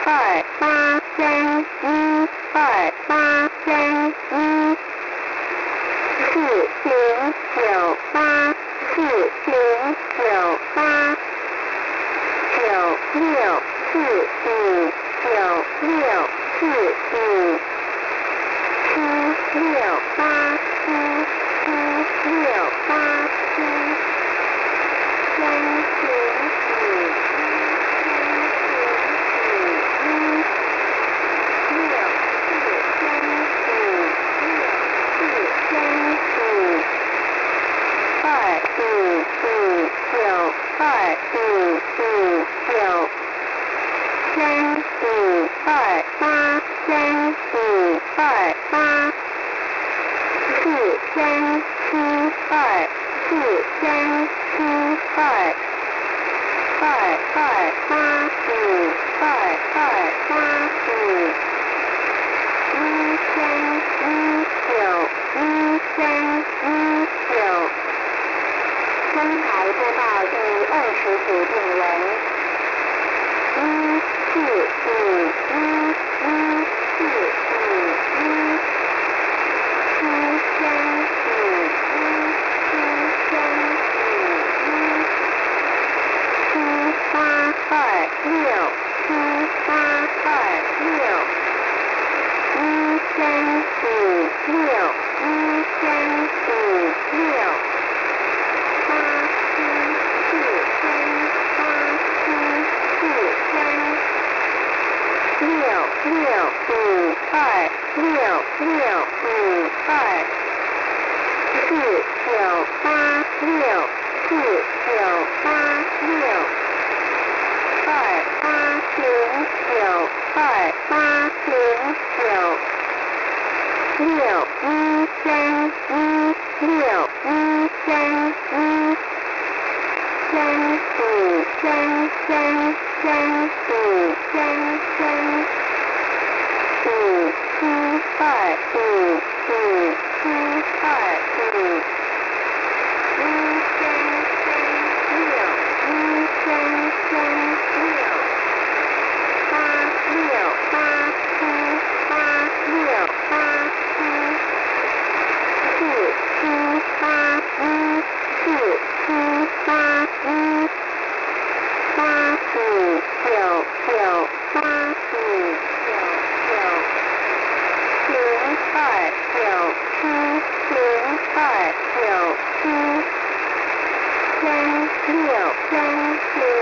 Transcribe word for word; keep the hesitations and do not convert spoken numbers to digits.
二八三一二八三一四零九八四零九八九六四五九六四五七六八七七六八七三零五二五五九二五五九三五二八三五二八四三七二四三七二二二八五二二八五一三一九一三一九。刚才播报第二十组病人：一四五一一四五一七三五一七三五一七八二六七八二六一三五六一三五六。八七四三八七四三六六五二六六五二四九八六四九八六二八零九二八零九六一三一六一三一三五三三三五三三五七二五五七二五一三三六一三三六八六八七八六八七四七八一四七八一八五九九八五九九零二九七零二九七三六三零。